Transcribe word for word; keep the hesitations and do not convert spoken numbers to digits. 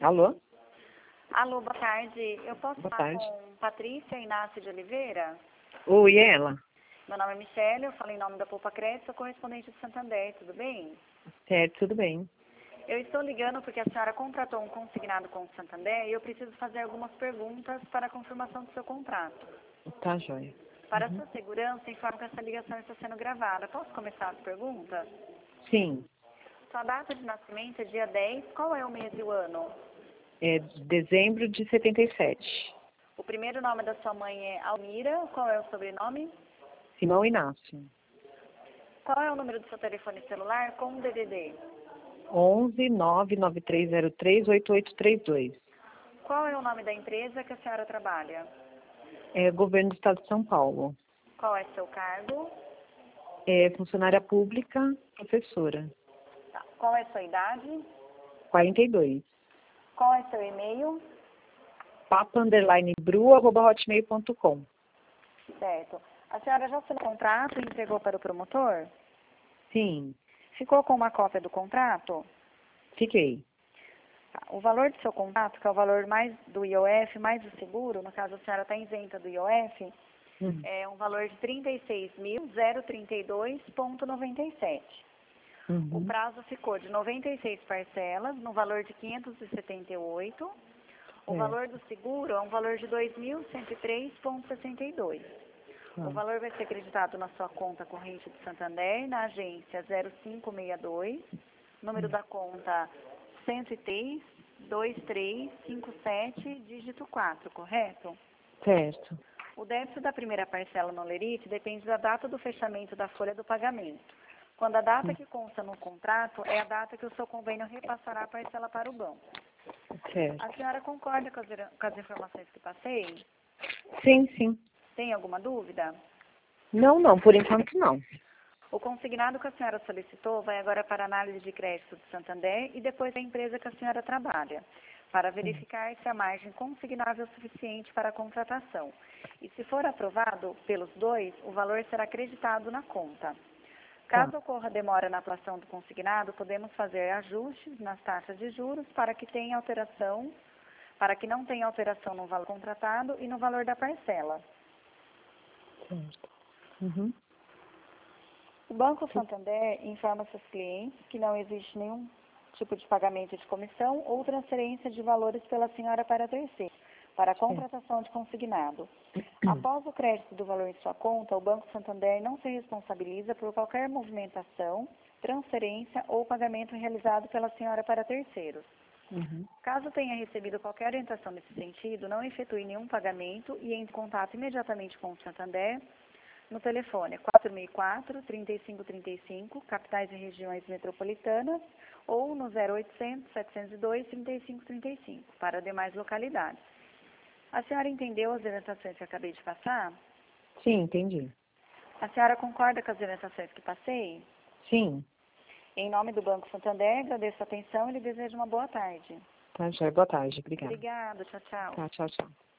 Alô? Alô, boa tarde. Eu posso Boa falar tarde. com Patrícia Inácio de Oliveira? Oi, é ela? Meu nome é Michele, eu falo em nome da Poupa Crédito, sou correspondente de Santander, tudo bem? Certo, tudo bem. Eu estou ligando porque a senhora contratou um consignado com o Santander e eu preciso fazer algumas perguntas para a confirmação do seu contrato. Tá, joia. Para Uhum. sua segurança, informo que essa ligação está sendo gravada. Posso começar as perguntas? Sim, Sua data de nascimento é dia dez, qual é o mês e o ano? é dezembro de setenta e sete. O primeiro nome da sua mãe é Almira, qual é o sobrenome? Simão Inácio. Qual é o número do seu telefone celular com o D D D? onze nove nove três zero três oito oito três dois. Qual é o nome da empresa que a senhora trabalha? É Governo do Estado de São Paulo. Qual é seu cargo? É funcionária pública, professora. Tá. Qual é sua idade? quarenta e dois. Qual é seu e-mail? Papa underline bru arroba hotmail ponto com. Certo. A senhora já assinou o contrato e entregou para o promotor? Sim, Ficou com uma cópia do contrato? fiquei. Tá. O valor do seu contrato, que é o valor mais do I O F, mais o seguro, no caso a senhora está isenta do I O F, Uhum. é um valor de trinta e seis mil, trinta e dois vírgula noventa e sete. O Uhum. prazo ficou de noventa e seis parcelas, no valor de quinhentos e setenta e oito. O É. valor do seguro é um valor de dois mil cento e três vírgula sessenta e dois. Ah. O valor vai ser acreditado na sua conta corrente de Santander, na agência zero cinco seis dois, número da conta cento e três, vinte e três cinquenta e sete, dígito quatro, correto? Certo. O débito da primeira parcela no Lerite depende da data do fechamento da folha do pagamento. Quando a data que consta no contrato é a data que o seu convênio repassará a parcela para o banco. Certo. A senhora concorda com as, com as informações que passei? Sim, sim. Tem alguma dúvida? Não, não, por enquanto não. O consignado que a senhora solicitou vai agora para a análise de crédito do Santander e depois da empresa que a senhora trabalha, para verificar se a margem consignável é suficiente para a contratação. E se for aprovado pelos dois, o valor será acreditado na conta. Caso Tá. ocorra demora na atuação do consignado, podemos fazer ajustes nas taxas de juros para que tenha alteração, para que não tenha alteração no valor contratado e no valor da parcela. Certo. Uhum. O Banco Santander informa seus clientes que não existe nenhum tipo de pagamento de comissão ou transferência de valores pela senhora para terceiro, para a contratação de consignado. Após o crédito do valor em sua conta, o Banco Santander não se responsabiliza por qualquer movimentação, transferência ou pagamento realizado pela senhora para terceiros. Uhum. Caso tenha recebido qualquer orientação nesse sentido, não efetue nenhum pagamento e entre em contato imediatamente com o Santander no telefone quatro seis quatro, três cinco três cinco, capitais e regiões metropolitanas, ou no zero oitocentos, setecentos e dois, trinta e cinco trinta e cinco, para demais localidades. A senhora entendeu as orientações que acabei de passar? Sim, entendi. A senhora concorda com as orientações que passei? Sim. Em nome do Banco Santander, agradeço a atenção e lhe desejo uma boa tarde. Tá, já. Boa tarde. Obrigada. Obrigada, tchau, tchau. Tá, tchau, tchau.